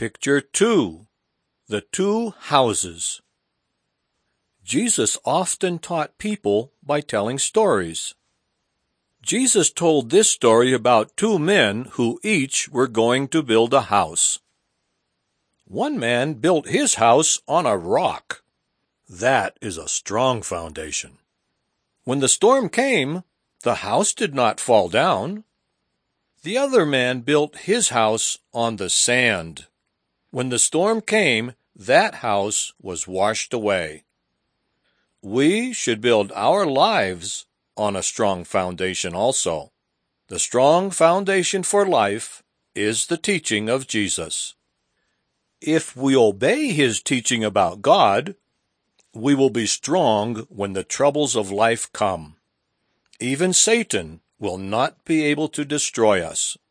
Picture 2. The Two Houses. Jesus often taught people by telling stories. Jesus told this story about two men who each were going to build a house. One man built his house on a rock. That is a strong foundation. When the storm came, the house did not fall down. The other man built his house on the sand. When the storm came, that house was washed away. We should build our lives on a strong foundation also. The strong foundation for life is the teaching of Jesus. If we obey his teaching about God, we will be strong when the troubles of life come. Even Satan will not be able to destroy us.